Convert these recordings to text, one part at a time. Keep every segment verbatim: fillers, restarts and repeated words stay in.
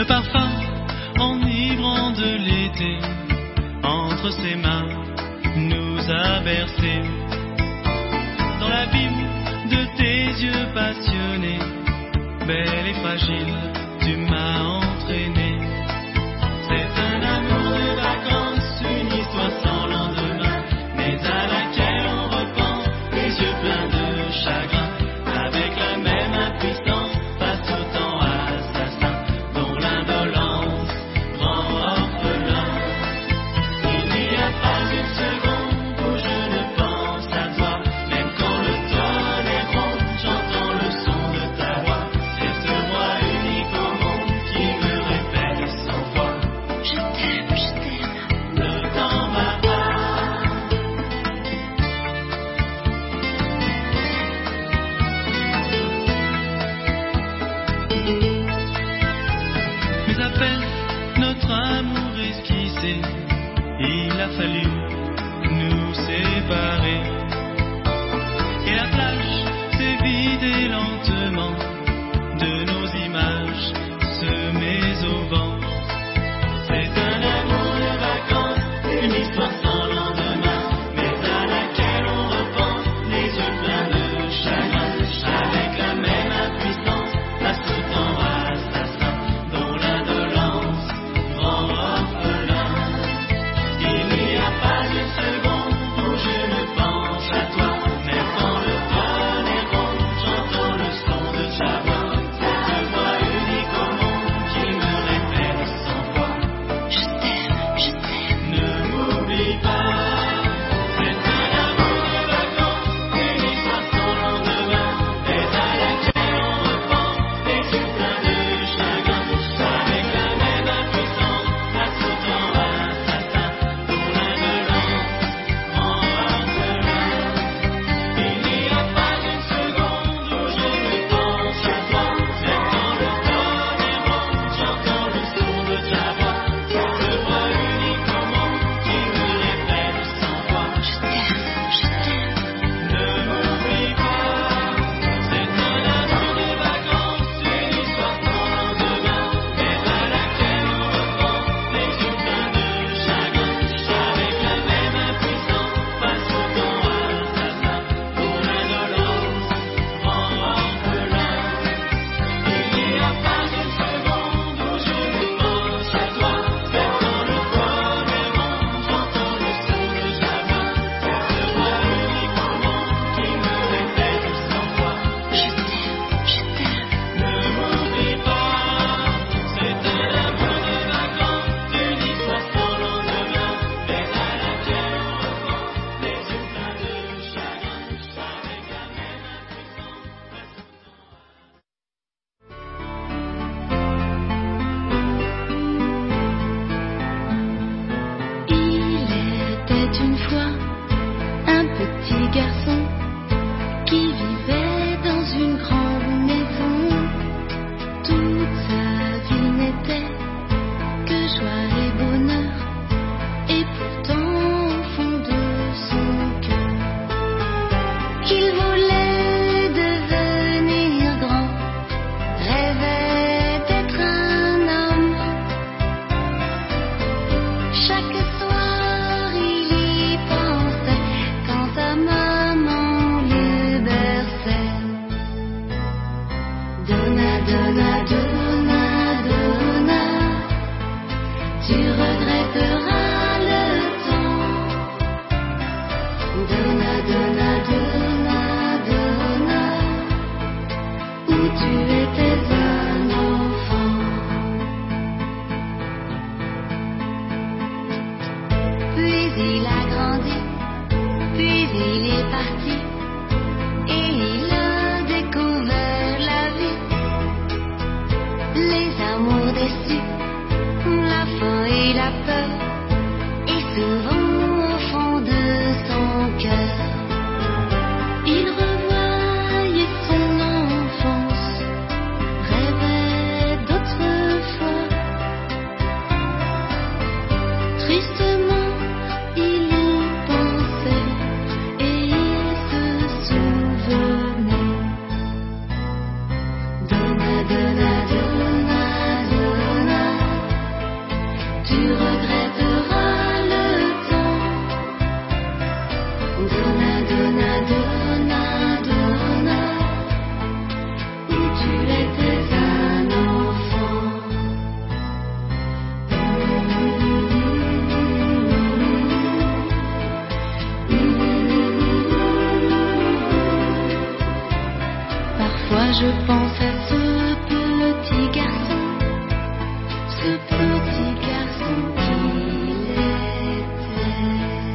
Le parfum enivrant de l'été, entre ses mains, nous a bercés. Dans l'abîme de tes yeux passionnés, belle et fragile, tu m'as entraîné. C'est un amour de vacances, une histoire sans lendemain, mais à laquelle on repense, les yeux pleins de chagrin, avec la même impuissance, face au temps assassin, dont l'indolence rend orphelin. Il n'y a pas une seconde où je ne pense à toi, même quand le tonnerre gronde, j'entends le son de ta voix. C'est ce roi unique au monde qui me répète sans voix: je t'aime, je t'aime. Ne t'en vas pas. Mais à peine notre amour esquissé, il a fallu nous séparer. Et la plage s'est vidée lentement de nos images semées au vent. C'est un amour de vacances, une histoire sans lendemain, mais à laquelle on repense, les yeux pleins de chagrin, avec la même impuissance, face au temps assassin, dont l'indolence rend orphelin. Il n'y a pas une seconde où je ne pense à toi, même quand le tonnerre gronde, j'entends le son de ta voix. Cette voix unique au monde qui me répète sans voix: je t'aime, je t'aime. Ne m'oublie pas. C'est un amour de vacances, une histoire sans lendemain, mais à laquelle on repense, les yeux pleins de chagrin, avec la même impuissance, face au temps assassin, dont l'indolence rend orphelin. Il n'y a pas une seconde où je ne pense à toi, même quand le tonnerre gronde, j'entends le son de ta voix. Cette voix unique au monde qui me répète sans voix: je t'aime, je t'aime. Ne m'oublie pas. C'est un amour de vacances, une histoire sans lendemain, mais à laquelle on repense, les yeux pleins de chagrin, avec la même impuissance, face au temps assassin, dont l'indolence rend orphelin. Il n'y a pas une seconde où je ne pense à toi, même quand le tonnerre gronde, j'entends le son de ta voix. Cette voix unique au monde qui me répète sans voix: je t'aime, je t'aime. Ne m'oublie pas. C'est un amour de vacances, une histoire sans lendemain, mais à laquelle on repense, les yeux pleins de chagrin, avec la même impuissance, face au temps. Il était une fois un petit garçon qui vivait dans une grande maison. Toute sa vie n'était que joie et bonheur, et pourtant au fond de son cœur, il voulait devenir grand, rêvait d'être un homme. Chaque soir il y pensait quand sa maman le berçait. Donna, donna, donna, donna, tu regretteras le temps. Donna, donna, donna, donna, où tu étais un enfant. Puis il a grandi, puis il est parti, et il a découvert la vie, les amours déçus, la faim et la peur, et souvent au fond de son cœur, il revoyait son enfance, rêvait d'autrefois. Tristement, il y pensait et il se souvenait. Donna, donna, donna, donna, je pense à ce petit garçon, ce petit garçon qu'il était.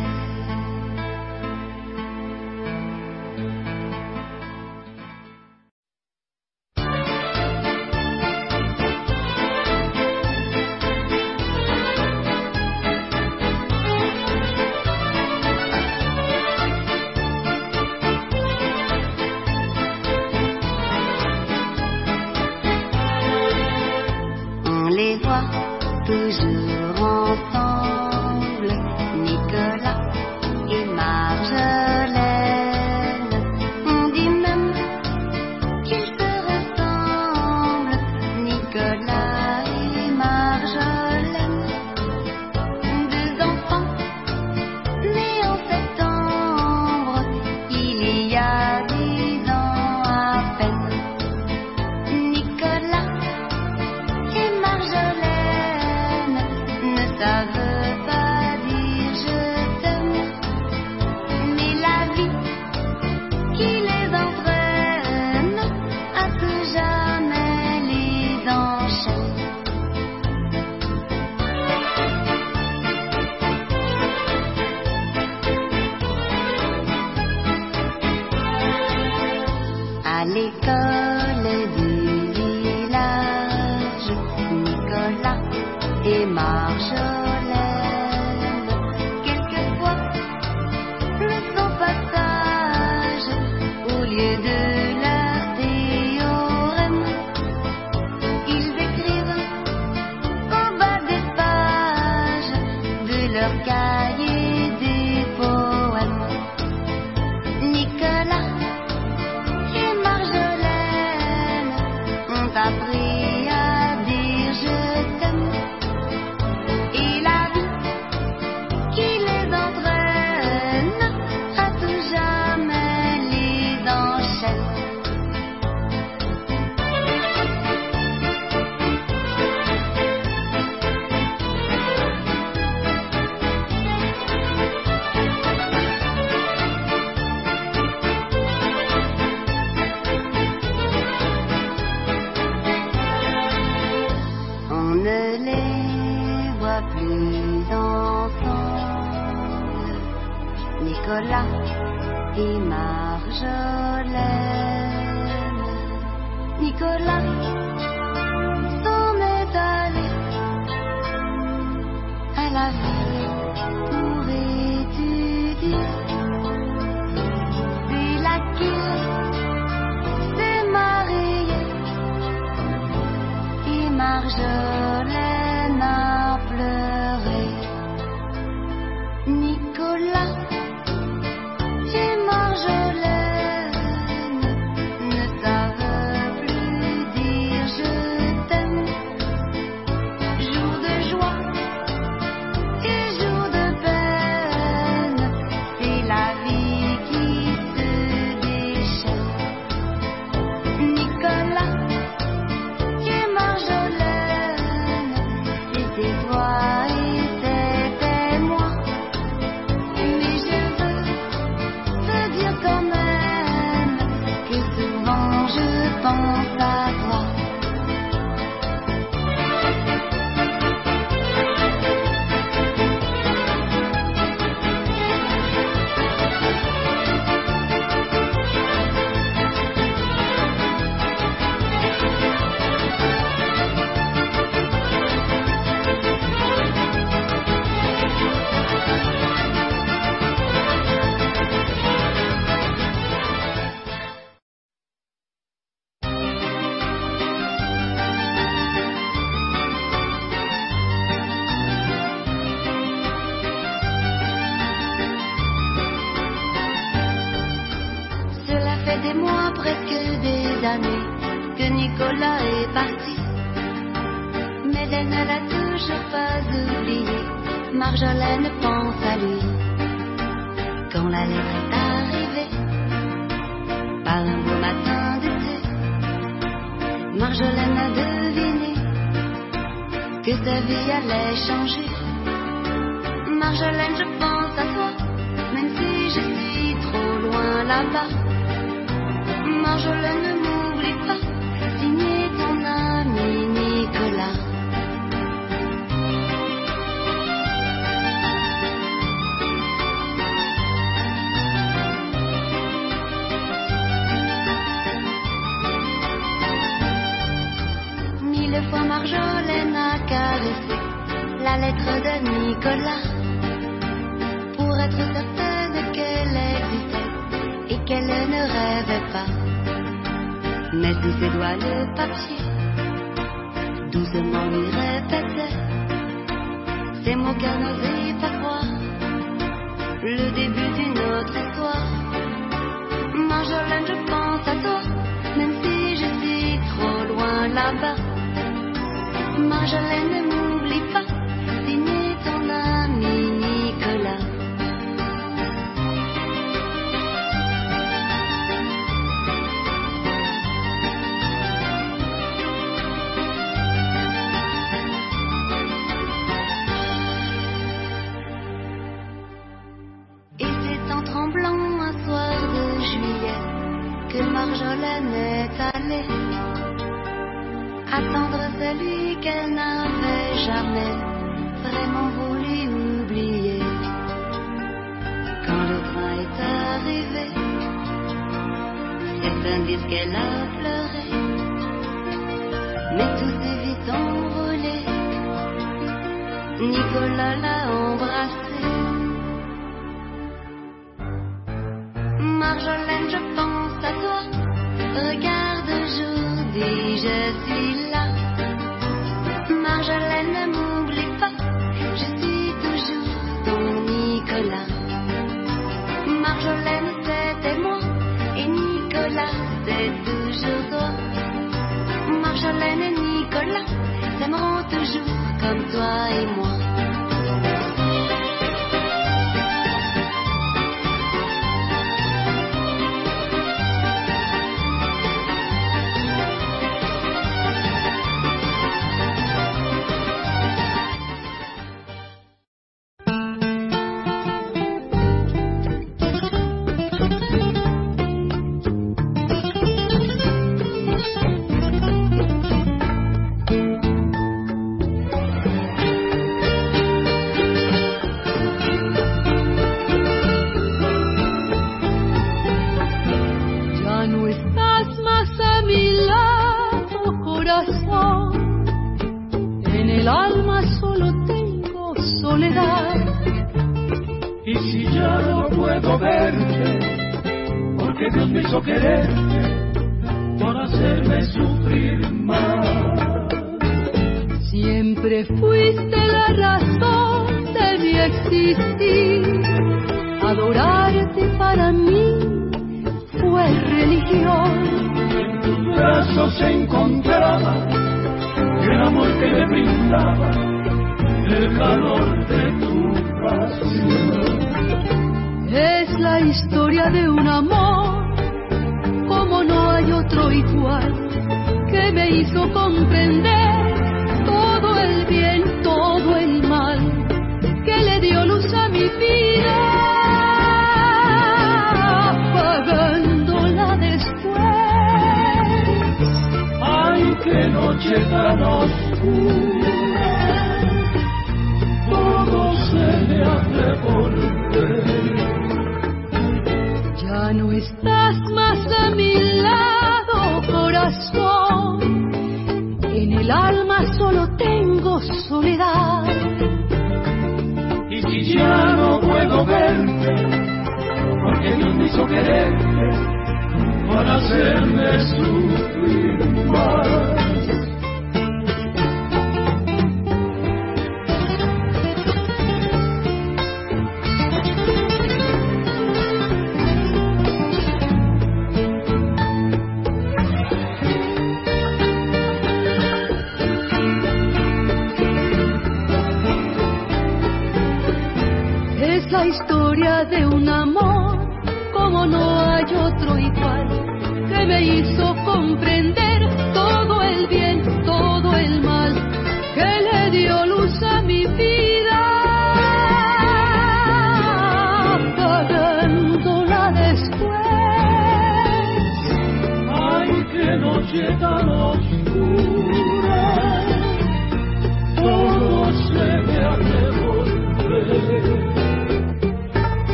On les voit toujours ensemble, Nicolas et Marjolaine. On dit même qu'ils se ressemblent, Nicolas et Marjolaine. Deux enfants nés en septembre, il y a dix ans à peine. Nicolas et Marjolaine ne savent pas dire je t'aime, mais la vie qui les entraîne à tout jamais les enchaîne. À l'école du village, Nicolas et Marjolaine, quelquefois, le son passage, au lieu de leur théorème, ils écrivent au bas des pages de leur cahier des poèmes. Nicolas et Marjolaine ont appris à dire je t'aime, et la vie qui les entraîne à tout jamais les enchaîne. On ne les voit plus ensemble, Nicolas et Marjolaine. Nicolas s'en est allé à la ville pour étudier. C'est là qu'il s'est marié et Marjolaine a pleuré. Nicolas et Marjolaine ne savent plus dire je t'aime. Jour de joie et jour de peine, c'est la vie qui se déchaîne. Nicolas et Marjolaine, c'était toi et c'était moi. Mais je veux te dire quand même que souvent je pense à toi. Cela fait des mois, presque des années, que Nicolas est parti. Mais elle ne l'a toujours pas oublié. Marjolaine pense à lui. Quand la lettre est arrivée, par un beau matin d'été, Marjolaine a deviné que sa vie allait changer. Marjolaine, je pense à toi, même si je suis trop loin là-bas. Marjolaine, ne m'oublie pas, la lettre de Nicolas pour être certaine qu'elle existait et qu'elle ne rêvait pas. Mais sous ses doigts le papier doucement lui répétait ces mots qu'elle n'osait pas croire, le début d'une autre histoire. Marjolaine, je pense à toi, même si je suis trop loin là-bas. Marjolaine, ne m'oublie pas, signé ton ami Nicolas. Et c'est en tremblant un soir de juillet que Marjolaine est allée attendre celui qu'elle n'avait jamais vraiment voulu oublier. Quand le train est arrivé, certains disent qu'elle a pleuré, mais tout s'est vite envolé. Nicolas l'a embrassée. Marjolaine, je pense à toi, regarde aujourd'hui, je suis là. Marjolaine, ne m'oublie pas, je suis toujours ton Nicolas. Marjolaine, c'était moi, et Nicolas, c'est toujours toi. Marjolaine et Nicolas s'aimeront toujours comme toi et moi.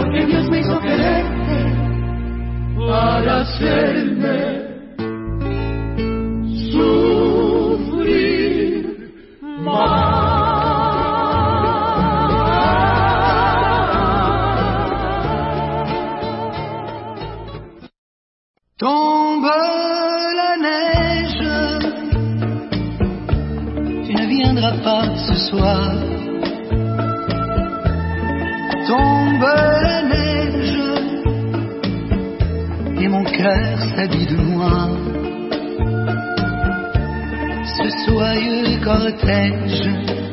porque Dios me hizo quererte para hacerme sufrir más. Tombe la neige, tu ne viendras pas ce soir. Tombe la neige, et mon cœur s'habille de noir. Ce soyeux cortège,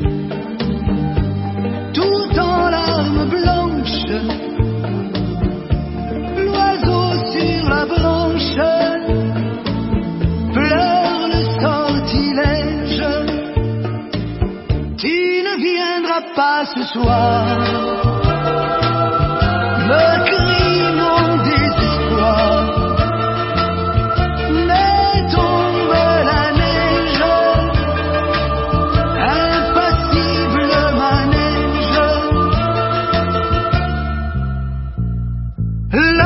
tout en larmes blanches, l'oiseau sur la branche pleure le sortilège. Tu ne viendras pas ce soir, me crie mon désespoir. Mais tombe la neige, impassible manège. La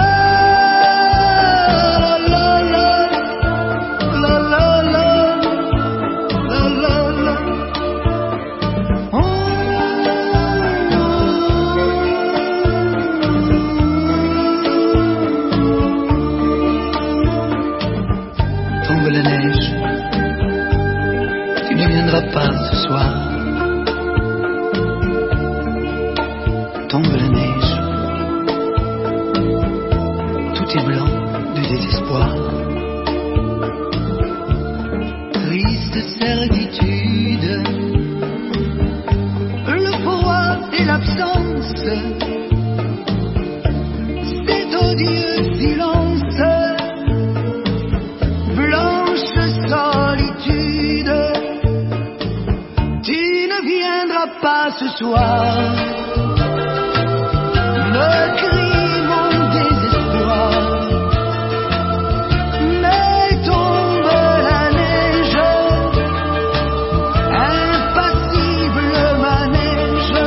la neige, tu ne viendras pas ce soir. Tombe la neige, tout est blanc de désespoir. Triste certitude, le froid et l'absence, cet odieux silence. Solitude, tu ne viendras pas ce soir, me crie mon désespoir. Mais tombe la neige, impassible manège.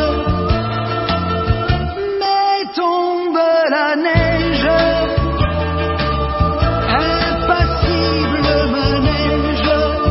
Mais tombe la neige, impassible manège.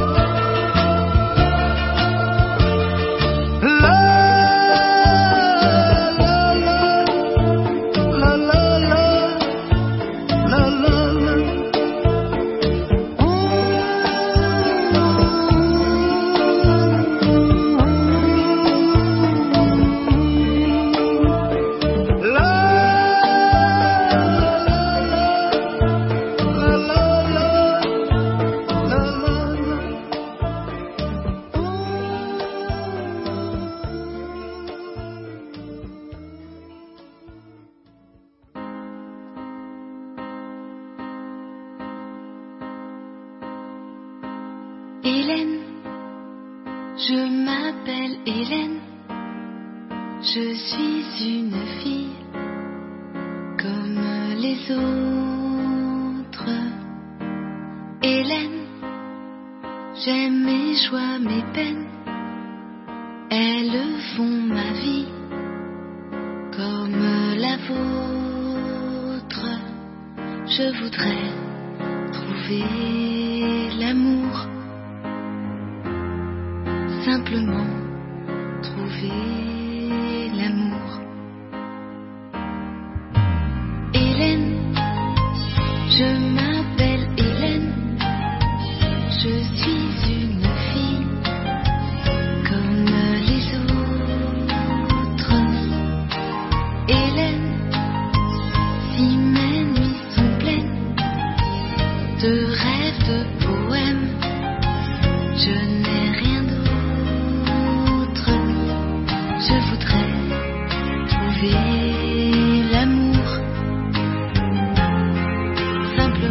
Hélène, je m'appelle Hélène, je suis une fille comme les autres. Hélène, j'aime mes joies, mes peines, elles font ma vie comme la vôtre. Je voudrais trouver l'amour, simplement trouver l'amour. Hélène, je m'appelle Hélène, je suis une fille comme les autres. Hélène, si mes nuits sont pleines de rêves, de poèmes, je n'ai rien d'autre. Je voudrais trouver l'amour, simplement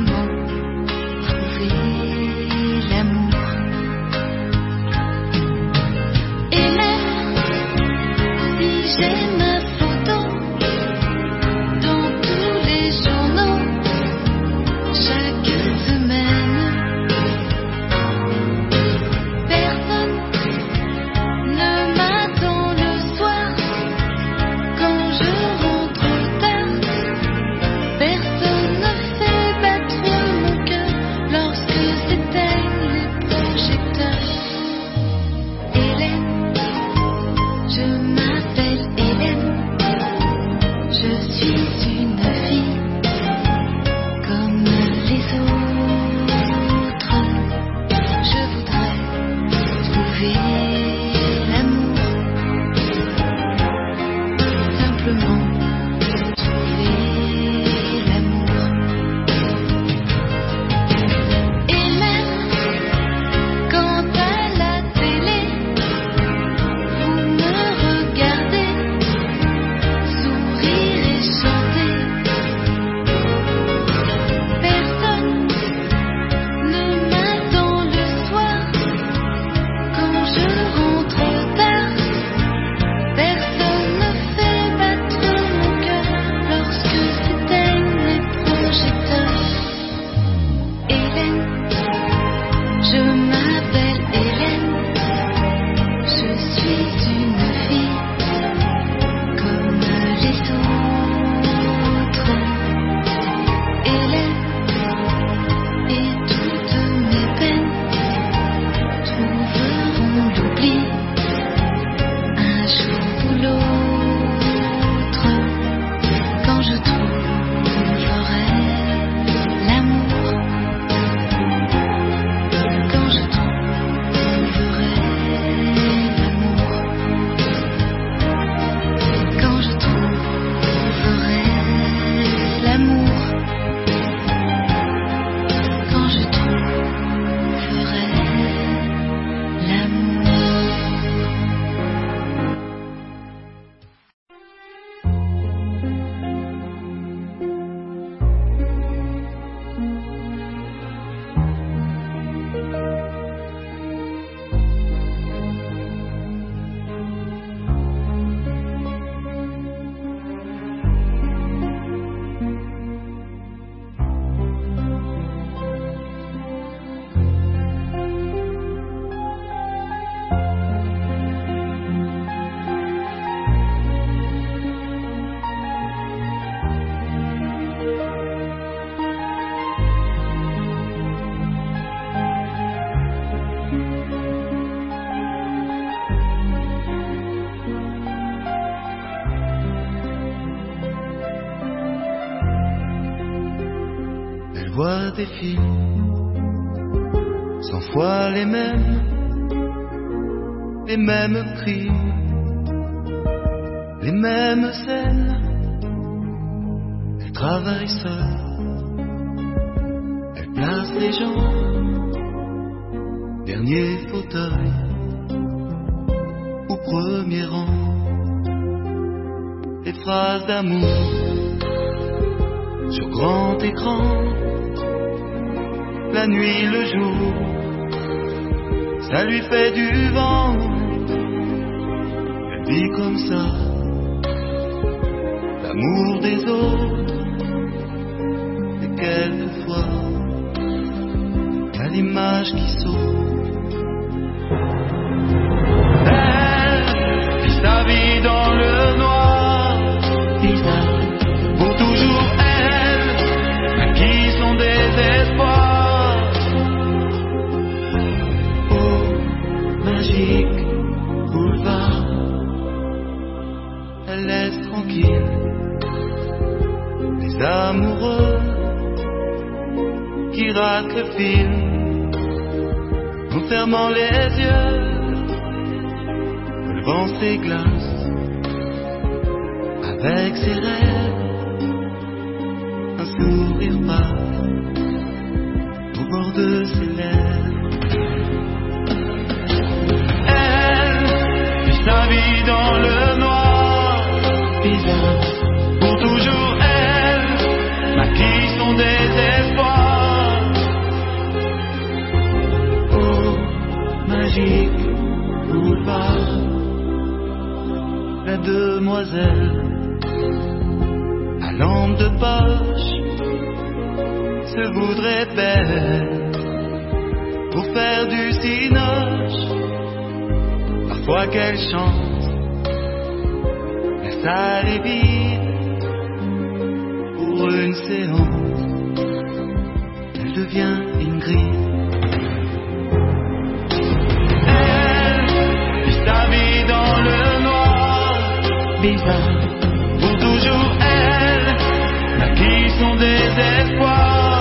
vois des films, cent fois les mêmes, les mêmes crimes, les mêmes scènes. Elle travaille seule, elle place les gens, dernier fauteuil au premier rang. Des phrases d'amour sur grand écran, la nuit, le jour, ça lui fait du vent. Elle vit comme ça l'amour des autres, et quelquefois y a l'image qui saute. Elle vit sa vie dans le noir, bizarre, pour toujours elle, à qui son désespoir. Oh, magique boulevard, elle laisse tranquille les amoureux qui ratent le film en fermant les yeux, relevant ses glaces avec ses rêves, un sourire pâle au bord de ses lèvres. Elle vit sa vie dans le noir, bizarre, pour toujours elle maquille son désespoir. Oh, magique boulevard, la demoiselle à lampe de poche se voudrait belle pour faire du cinoche. Parfois qu'elle chante, la salle est vide. Pour une séance, elle devient Ingrid. Elle vit sa vie dans le noir, bizarre, pour toujours elle, maquille son désespoir.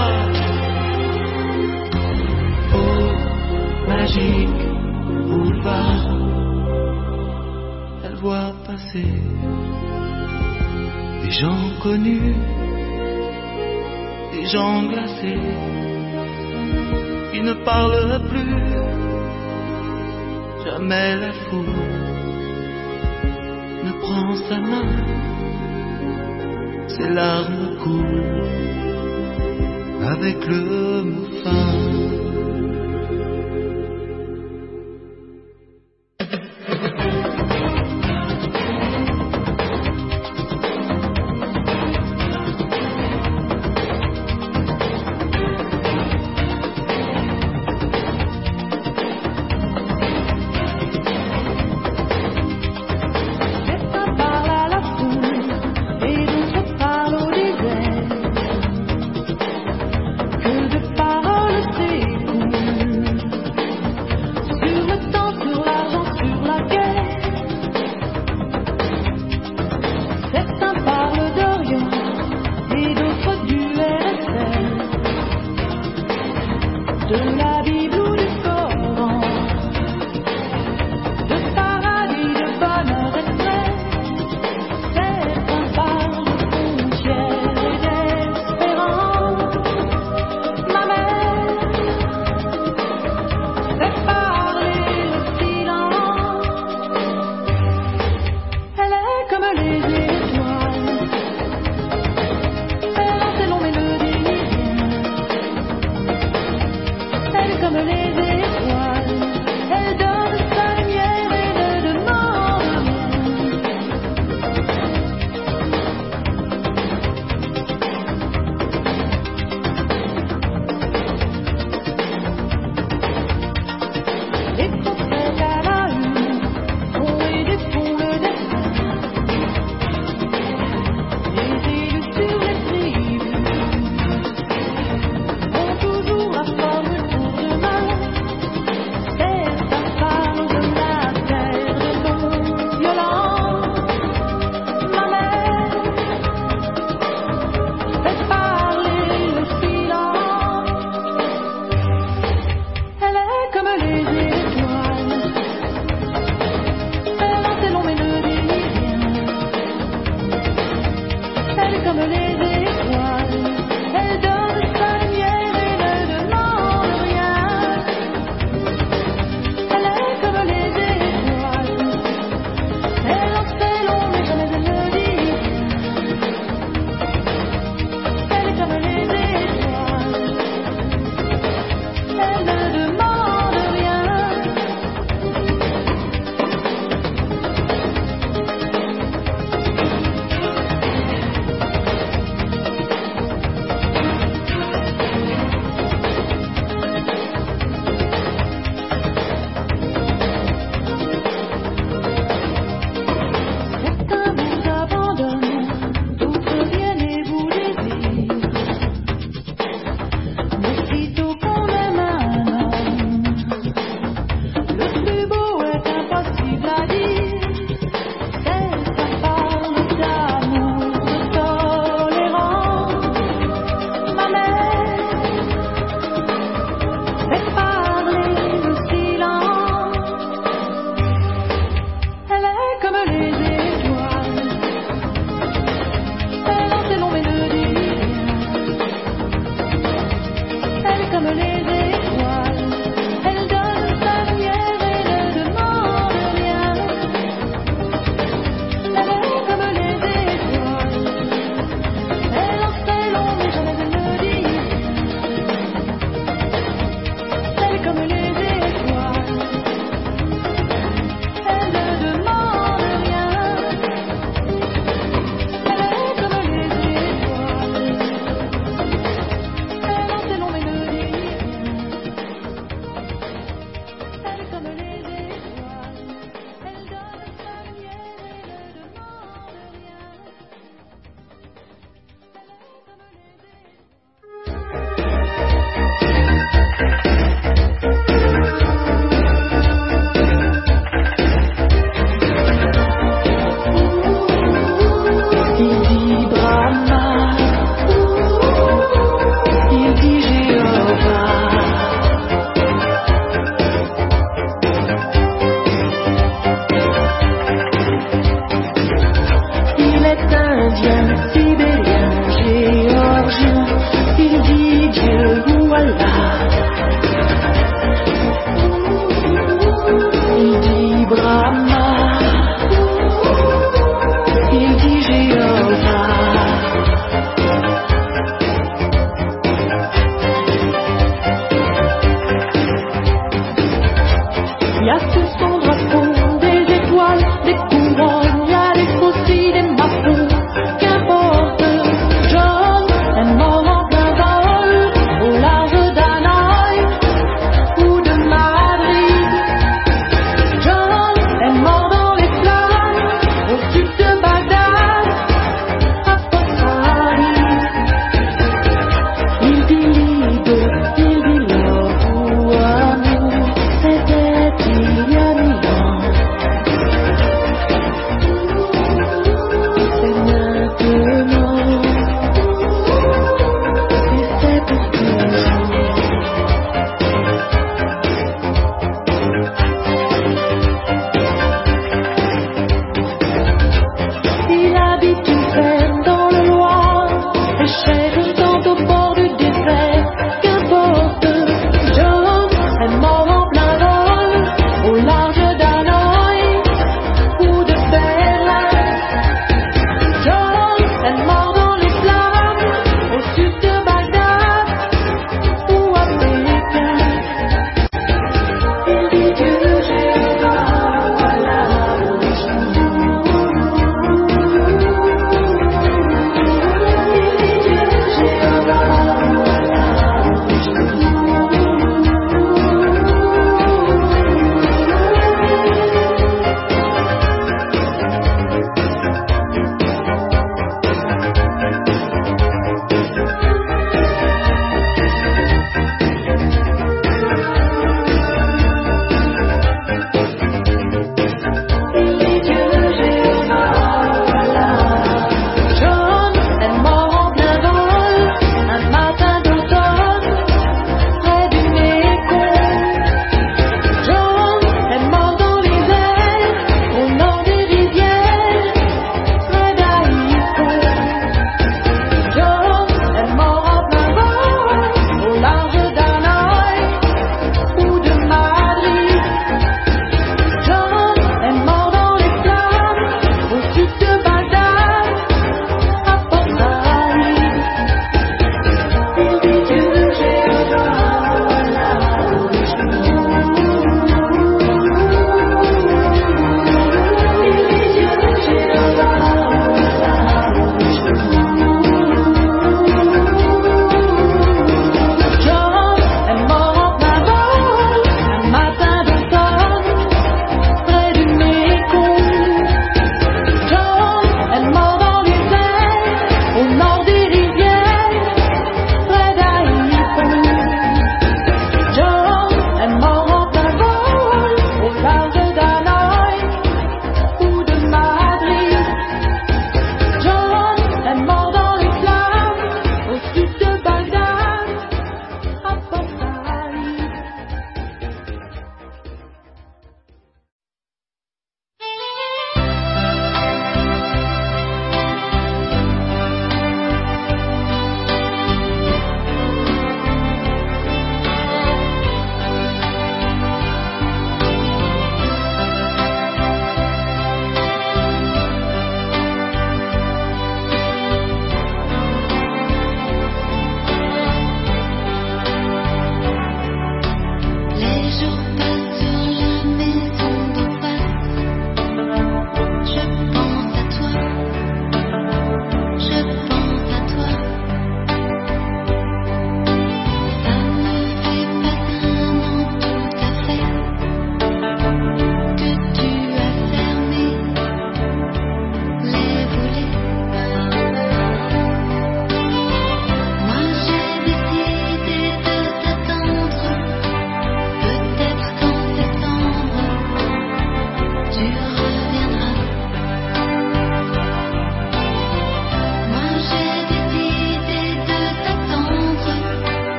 Oh, magique boulevard, elle voit passer des gens connus, des gens glacés, qui ne parlent plus, jamais la foule ne prend sa main, ses larmes coulent avec le mot fin. Paroles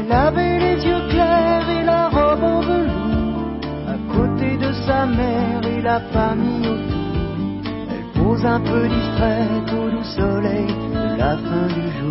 Elle avait les yeux clairs et la robe en velours. À côté de sa mère et la famille autour. Elle pose un peu distraite au doux soleil de la fin du jour.